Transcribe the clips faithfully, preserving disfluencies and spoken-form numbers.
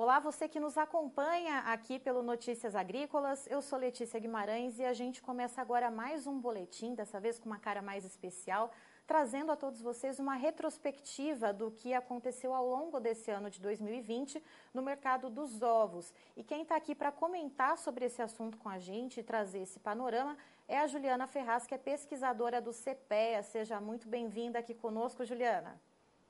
Olá, você que nos acompanha aqui pelo Notícias Agrícolas. Eu sou Letícia Guimarães e a gente começa agora mais um boletim, dessa vez com uma cara mais especial, trazendo a todos vocês uma retrospectiva do que aconteceu ao longo desse ano de dois mil e vinte no mercado dos ovos. E quem está aqui para comentar sobre esse assunto com a gente e trazer esse panorama é a Juliana Ferraz, que é pesquisadora do CEPEA. Seja muito bem-vinda aqui conosco, Juliana.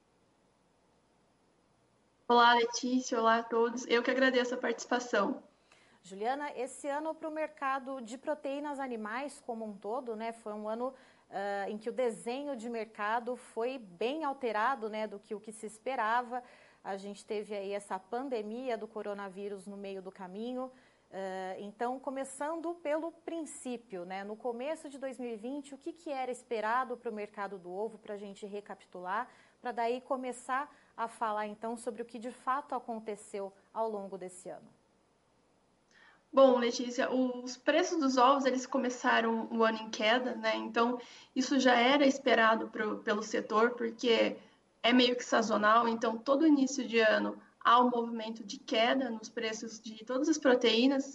Olá, Letícia, olá a todos. Eu que agradeço a participação. Juliana, esse ano para o mercado de proteínas animais como um todo, né, foi um ano uh, em que o desenho de mercado foi bem alterado, né, do que o que se esperava. A gente teve aí essa pandemia do coronavírus no meio do caminho. Uh, então, começando pelo princípio, né, no começo de dois mil e vinte, o que, que era esperado para o mercado do ovo, para a gente recapitular, para daí começar a falar então sobre o que de fato aconteceu ao longo desse ano. Bom, Letícia, os preços dos ovos eles começaram o ano em queda, né? Então isso já era esperado pro, pelo setor, porque é meio que sazonal. Então todo início de ano há um movimento de queda nos preços de todas as proteínas,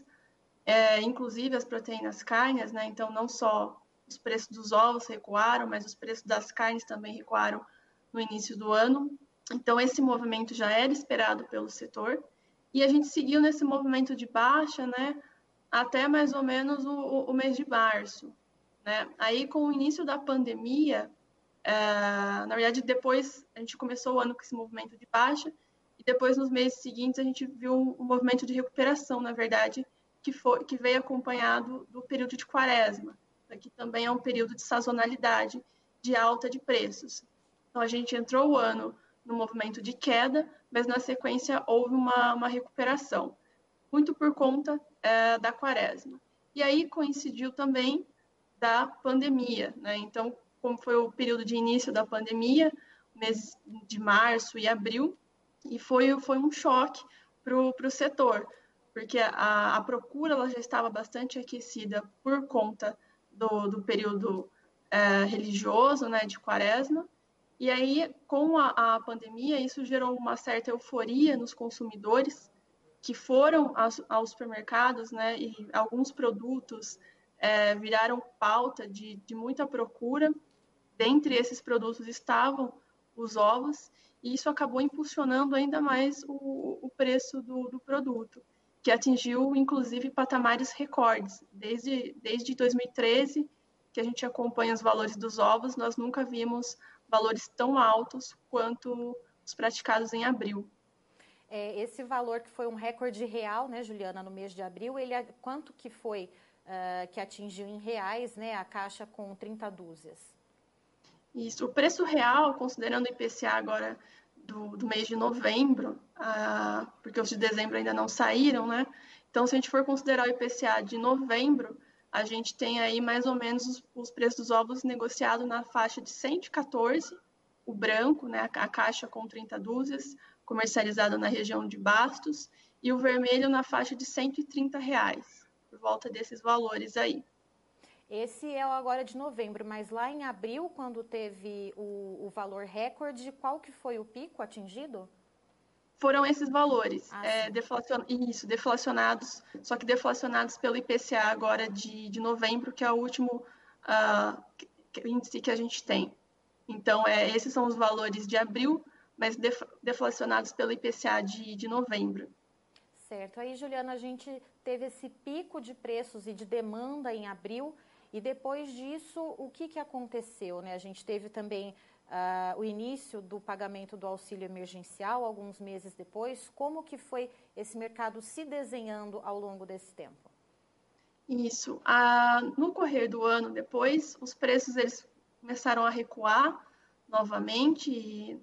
é, inclusive as proteínas carnes, né? Então não só os preços dos ovos recuaram, mas os preços das carnes também recuaram no início do ano. Então, esse movimento já era esperado pelo setor, e a gente seguiu nesse movimento de baixa, né, até mais ou menos o, o mês de março, né? Aí, com o início da pandemia, é, na verdade, depois a gente começou o ano com esse movimento de baixa, e depois, nos meses seguintes, a gente viu um, um movimento de recuperação, na verdade, que, foi, que veio acompanhado do período de quaresma, que também é um período de sazonalidade, de alta de preços. Então, a gente entrou o ano no movimento de queda, mas na sequência houve uma, uma recuperação, muito por conta é, da quaresma. E aí coincidiu também da pandemia, né? Então, como foi o período de início da pandemia, meses de março e abril, e foi, foi um choque para o setor, porque a, a procura ela já estava bastante aquecida por conta do, do período é, religioso, né, de quaresma. E aí, com a, a pandemia, isso gerou uma certa euforia nos consumidores que foram aos, aos supermercados, né? E alguns produtos é, viraram pauta de, de muita procura. Dentre esses produtos estavam os ovos, e isso acabou impulsionando ainda mais o, o preço do, do produto, que atingiu, inclusive, patamares recordes. Desde, desde dois mil e treze, que a gente acompanha os valores dos ovos, nós nunca vimos valores tão altos quanto os praticados em abril. É, esse valor que foi um recorde real, né, Juliana, no mês de abril, ele, quanto que foi uh, que atingiu em reais, né, a caixa com trinta dúzias? Isso, o preço real, considerando o I P C A agora do, do mês de novembro, uh, porque os de dezembro ainda não saíram, né? Então, se a gente for considerar o I P C A de novembro, a gente tem aí mais ou menos os, os preços dos ovos negociados na faixa de cento e quatorze, o branco, né, a caixa com trinta dúzias, comercializado na região de Bastos, e o vermelho na faixa de cento e trinta reais, por volta desses valores aí. Esse é o agora de novembro, mas lá em abril, quando teve o, o valor recorde, qual que foi o pico atingido? Foram esses valores, ah, é, deflacion... isso, deflacionados, só que deflacionados pelo I P C A agora de, de novembro, que é o último uh, índice que a gente tem. Então, é, esses são os valores de abril, mas def... deflacionados pelo I P C A de, de novembro. Certo. Aí, Juliana, a gente teve esse pico de preços e de demanda em abril, e depois disso, o que, que aconteceu, né? A gente teve também Uh, o início do pagamento do auxílio emergencial, alguns meses depois. Como que foi esse mercado se desenhando ao longo desse tempo? Isso. Ah, no correr do ano depois, os preços eles começaram a recuar novamente, e,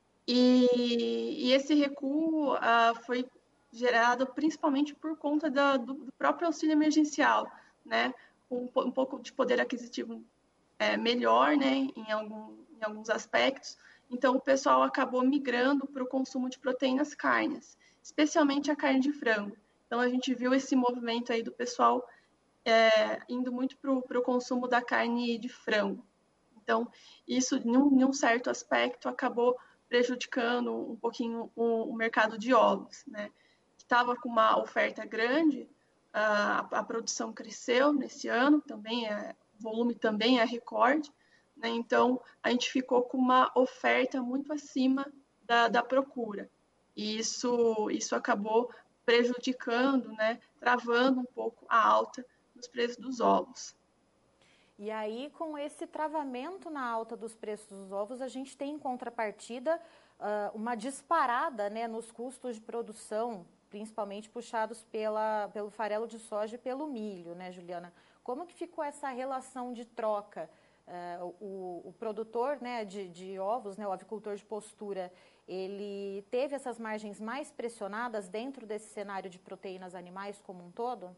e, e esse recuo ah, foi gerado principalmente por conta da, do, do próprio auxílio emergencial, né? Um, um pouco de poder aquisitivo é, melhor, né? Em algum em alguns aspectos, então o pessoal acabou migrando para o consumo de proteínas carnes, especialmente a carne de frango. Então a gente viu esse movimento aí do pessoal é, indo muito para o consumo da carne de frango. Então isso, em um, em um certo aspecto, acabou prejudicando um pouquinho o, o mercado de ovos, né? estava com uma oferta grande, a, a produção cresceu nesse ano, também é, o volume também é recorde, né? Então, a gente ficou com uma oferta muito acima da, da procura. E isso, isso acabou prejudicando, né, travando um pouco a alta dos preços dos ovos. E aí, com esse travamento na alta dos preços dos ovos, a gente tem em contrapartida uh, uma disparada, né, nos custos de produção, principalmente puxados pela, pelo farelo de soja e pelo milho, né, Juliana? Como que ficou essa relação de troca? Uh, o, o produtor, né, de, de ovos, né, o avicultor de postura, ele teve essas margens mais pressionadas dentro desse cenário de proteínas animais como um todo?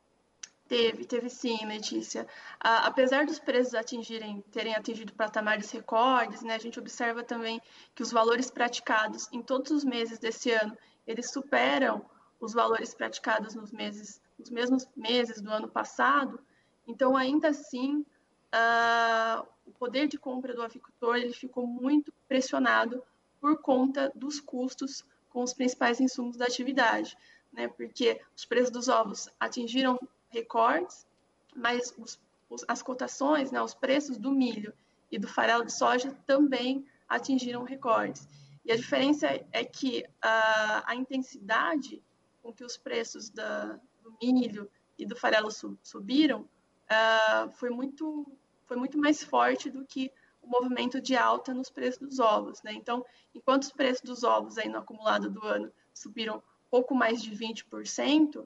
Teve, teve sim, Letícia. Ah, apesar dos preços atingirem, terem atingido patamares recordes, né, a gente observa também que os valores praticados em todos os meses desse ano, eles superam os valores praticados nos meses, nos mesmos meses do ano passado. Então, ainda assim, ah, o poder de compra do avicultor ele ficou muito pressionado por conta dos custos com os principais insumos da atividade, né? Porque os preços dos ovos atingiram recordes, mas os, os, as cotações, né, os preços do milho e do farelo de soja também atingiram recordes. E a diferença é que a, a intensidade com que os preços da, do milho e do farelo sub, subiram uh, foi, muito, foi muito mais forte do que o movimento de alta nos preços dos ovos, né? Então, enquanto os preços dos ovos aí no acumulado do ano subiram pouco mais de vinte por cento,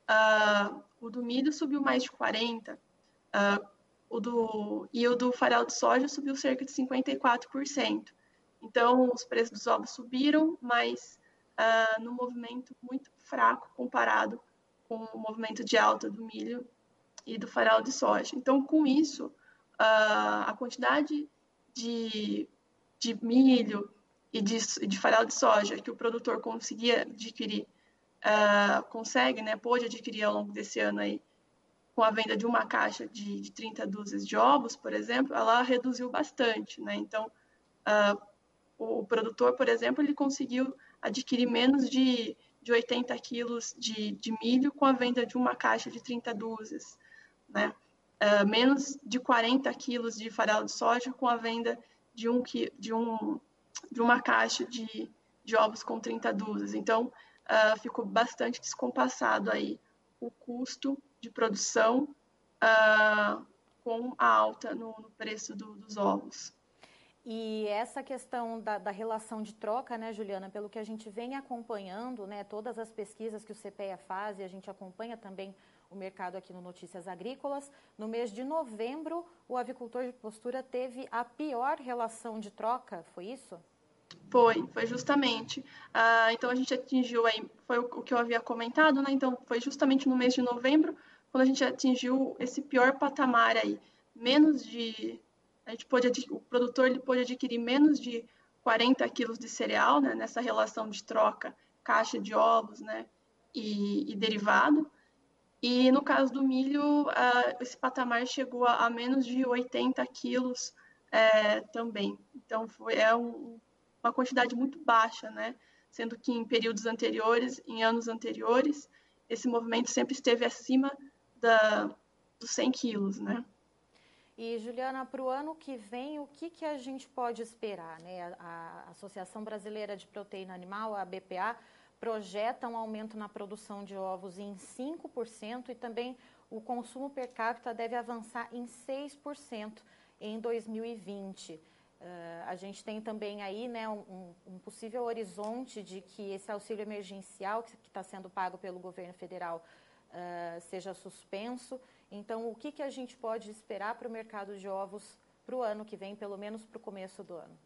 Uh, o do milho subiu mais de quarenta por cento, uh, o do, e o do farelo de soja subiu cerca de cinquenta e quatro por cento. Então, os preços dos ovos subiram, mas uh, num movimento muito fraco comparado com o movimento de alta do milho e do farelo de soja. Então, com isso, uh, a quantidade de, de milho e de, de farelo de soja que o produtor conseguia adquirir Uh, consegue, né, pôde adquirir ao longo desse ano aí, com a venda de uma caixa de, de trinta dúzias de ovos, por exemplo, ela reduziu bastante, né? Então, uh, o, o produtor, por exemplo, ele conseguiu adquirir menos de, de oitenta quilos de, de milho com a venda de uma caixa de trinta dúzias, né? Uh, menos de quarenta quilos de farelo de soja com a venda de, um, de, um, de uma caixa de, de ovos com trinta dúzias. Então, Uh, ficou bastante descompassado aí o custo de produção uh, com a alta no, no preço do, dos ovos. E essa questão da, da relação de troca, né, Juliana, pelo que a gente vem acompanhando, né, todas as pesquisas que o CPEA faz, e a gente acompanha também o mercado aqui no Notícias Agrícolas, no mês de novembro, o avicultor de postura teve a pior relação de troca, foi isso? Foi, foi justamente. Ah, então a gente atingiu aí, foi o que eu havia comentado, né? Então foi justamente no mês de novembro, quando a gente atingiu esse pior patamar aí, menos de, a gente pôde, o produtor ele pôde adquirir menos de quarenta quilos de cereal, né? Nessa relação de troca, caixa de ovos, né? E, e derivado. E no caso do milho, ah, esse patamar chegou a, a menos de oitenta quilos é, também. Então foi é um uma quantidade muito baixa, né? Sendo que em períodos anteriores, em anos anteriores, esse movimento sempre esteve acima da, dos cem quilos, né? E, Juliana, para o ano que vem, o que, que a gente pode esperar, né? A, a Associação Brasileira de Proteína Animal, a B P A, projeta um aumento na produção de ovos em cinco por cento e também o consumo per capita deve avançar em seis por cento em dois mil e vinte. Uh, a gente tem também aí, né, um, um possível horizonte de que esse auxílio emergencial que está sendo pago pelo governo federal uh, seja suspenso. Então, o que, que a gente pode esperar para o mercado de ovos para o ano que vem, pelo menos para o começo do ano?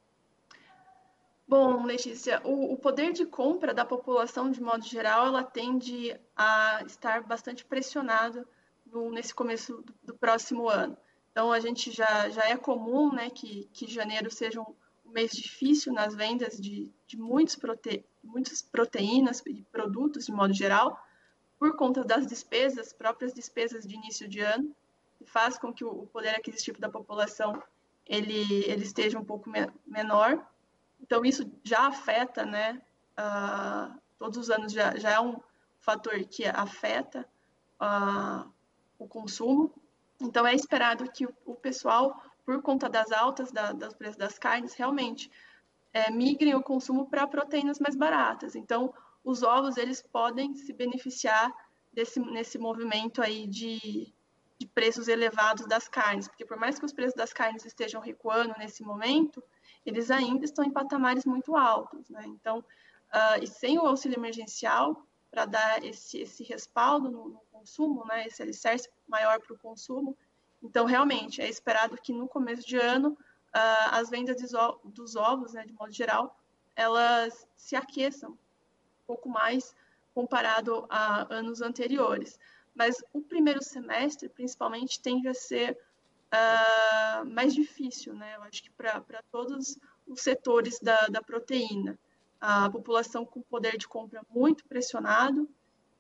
Bom, Letícia, o, o poder de compra da população, de modo geral, ela tende a estar bastante pressionado no, nesse começo do, do próximo ano. Então, a gente já, já é comum, né, que, que janeiro seja um, um mês difícil nas vendas de, de muitos prote, muitas proteínas e produtos, de modo geral, por conta das despesas, próprias despesas de início de ano, que faz com que o, o poder aquisitivo da população ele, ele esteja um pouco me, menor. Então, isso já afeta, né, uh, todos os anos já, já é um fator que afeta uh, o consumo. Então, é esperado que o, o pessoal, por conta das altas da, dos preços das carnes, realmente é, migrem o consumo para proteínas mais baratas. Então, os ovos, eles podem se beneficiar desse, nesse movimento aí de, de preços elevados das carnes, porque por mais que os preços das carnes estejam recuando nesse momento, eles ainda estão em patamares muito altos, né? Então, uh, e sem o auxílio emergencial, para dar esse, esse respaldo no, no consumo, né, esse alicerce maior para o consumo, então, realmente, é esperado que no começo de ano, uh, as vendas dos ovos, né, de modo geral, elas se aqueçam um pouco mais comparado a anos anteriores. Mas o primeiro semestre, principalmente, tende a ser uh, mais difícil, né? Eu acho que para todos os setores da, da proteína. A população com poder de compra muito pressionado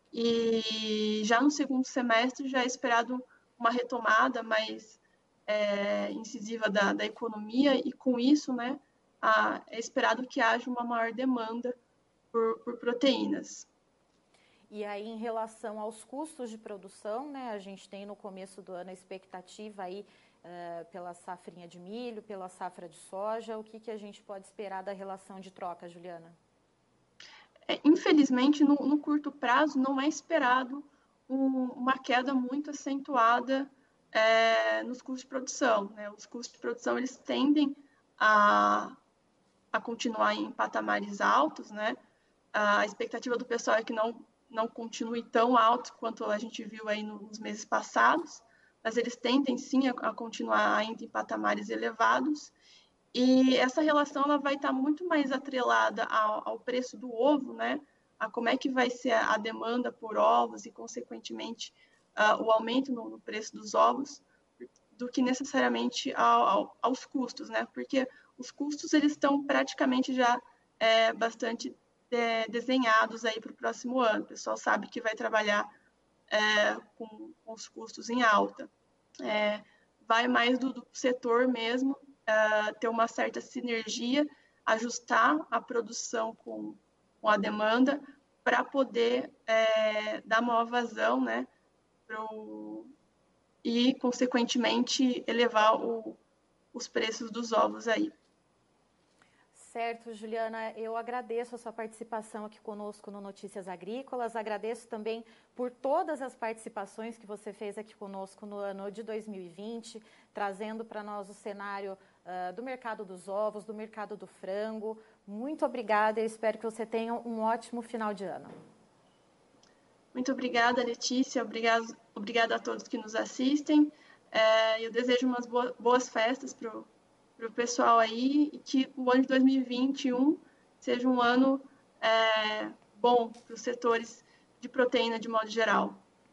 e já no segundo semestre já é esperado uma retomada mais é, incisiva da, da economia e com isso, né, a, é esperado que haja uma maior demanda por, por proteínas. E aí, em relação aos custos de produção, né, a gente tem no começo do ano a expectativa aí uh, pela safrinha de milho, pela safra de soja. O que, que a gente pode esperar da relação de troca, Juliana? É, infelizmente, no, no curto prazo, não é esperado um, uma queda muito acentuada é, nos custos de produção. Né? Os custos de produção eles tendem a, a continuar em patamares altos, né? A expectativa do pessoal é que não, não continue tão alto quanto a gente viu aí nos meses passados, mas eles tendem sim a, a continuar ainda em patamares elevados. E essa relação ela vai estar muito mais atrelada ao, ao preço do ovo, né? A como é que vai ser a, a demanda por ovos e, consequentemente, uh, o aumento no, no preço dos ovos, do que necessariamente ao, ao, aos custos, né? Porque os custos eles estão praticamente já é, bastante é, desenhados aí para o próximo ano. O pessoal sabe que vai trabalhar é, com, com os custos em alta. É, vai mais do, do setor mesmo, Uh, ter uma certa sinergia, ajustar a produção com, com a demanda para poder é, dar maior vazão, né, pro, e, consequentemente, elevar o, os preços dos ovos aí. Certo, Juliana, eu agradeço a sua participação aqui conosco no Notícias Agrícolas, agradeço também por todas as participações que você fez aqui conosco no ano de dois mil e vinte, trazendo para nós o cenário uh, do mercado dos ovos, do mercado do frango. Muito obrigada e espero que você tenha um ótimo final de ano. Muito obrigada, Letícia, obrigado, obrigada a todos que nos assistem. É, eu desejo umas boas, boas festas para o para o pessoal aí, e que o ano de dois mil e vinte e um seja um ano é, bom para os setores de proteína de modo geral.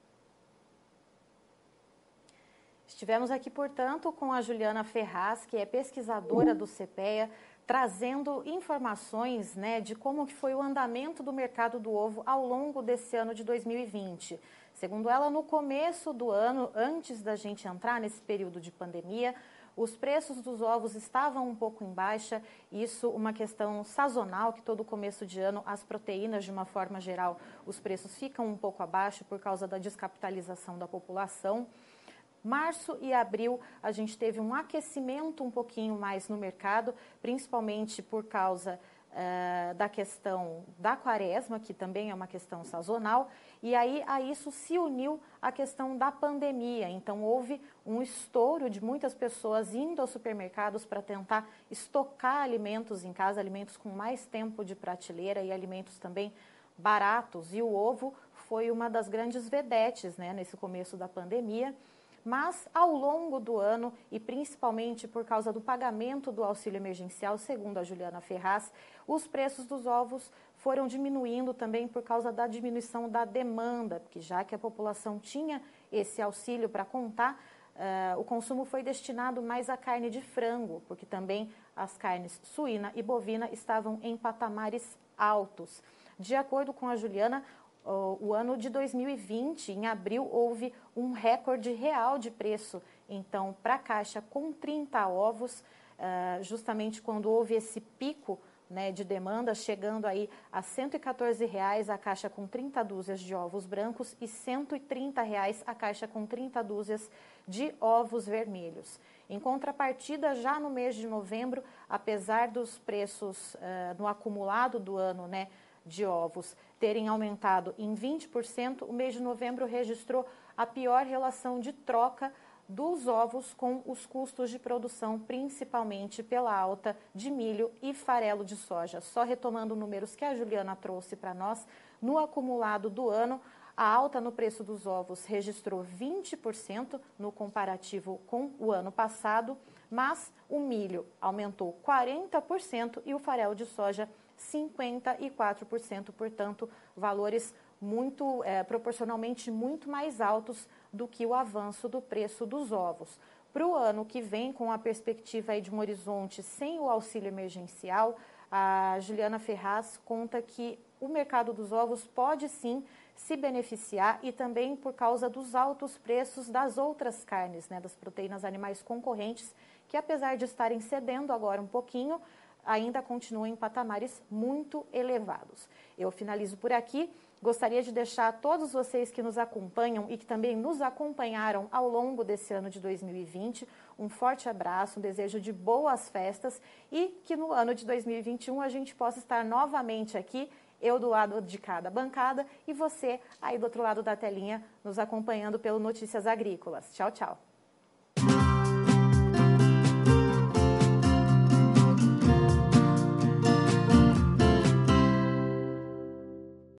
Estivemos aqui, portanto, com a Juliana Ferraz, que é pesquisadora do CEPEA, trazendo informações, né, de como que foi o andamento do mercado do ovo ao longo desse ano de dois mil e vinte. Segundo ela, no começo do ano, antes da gente entrar nesse período de pandemia, os preços dos ovos estavam um pouco em baixa, isso uma questão sazonal, que todo começo de ano as proteínas, de uma forma geral, os preços ficam um pouco abaixo por causa da descapitalização da população. Março e abril a gente teve um aquecimento um pouquinho mais no mercado, principalmente por causa uh, da questão da quaresma, que também é uma questão sazonal, e aí a isso se uniu a questão da pandemia. Então houve um estouro de muitas pessoas indo aos supermercados para tentar estocar alimentos em casa, alimentos com mais tempo de prateleira e alimentos também baratos. E o ovo foi uma das grandes vedetes, né, nesse começo da pandemia. Mas, ao longo do ano, e principalmente por causa do pagamento do auxílio emergencial, segundo a Juliana Ferraz, os preços dos ovos foram diminuindo também por causa da diminuição da demanda, porque já que a população tinha esse auxílio para contar, uh, o consumo foi destinado mais à carne de frango, porque também as carnes suína e bovina estavam em patamares altos. De acordo com a Juliana, o ano de dois mil e vinte, em abril, houve um recorde real de preço, então, para a caixa com trinta ovos, justamente quando houve esse pico né, de demanda, chegando aí a cento e quatorze reais a caixa com trinta dúzias de ovos brancos e cento e trinta reais a caixa com trinta dúzias de ovos vermelhos. Em contrapartida, já no mês de novembro, apesar dos preços uh, no acumulado do ano, né, de ovos terem aumentado em vinte por cento, o mês de novembro registrou a pior relação de troca dos ovos com os custos de produção, principalmente pela alta de milho e farelo de soja. Só retomando números que a Juliana trouxe para nós, no acumulado do ano, a alta no preço dos ovos registrou vinte por cento no comparativo com o ano passado, mas o milho aumentou quarenta por cento e o farelo de soja cinquenta e quatro por cento, portanto, valores muito é, proporcionalmente muito mais altos do que o avanço do preço dos ovos. Para o ano que vem, com a perspectiva aí de um horizonte sem o auxílio emergencial, a Juliana Ferraz conta que o mercado dos ovos pode sim se beneficiar e também por causa dos altos preços das outras carnes, né, das proteínas animais concorrentes, que apesar de estarem cedendo agora um pouquinho, ainda continuam em patamares muito elevados. Eu finalizo por aqui. Gostaria de deixar a todos vocês que nos acompanham e que também nos acompanharam ao longo desse ano de dois mil e vinte um forte abraço, um desejo de boas festas e que no ano de dois mil e vinte e um a gente possa estar novamente aqui, eu do lado de cada bancada e você aí do outro lado da telinha nos acompanhando pelo Notícias Agrícolas. Tchau, tchau.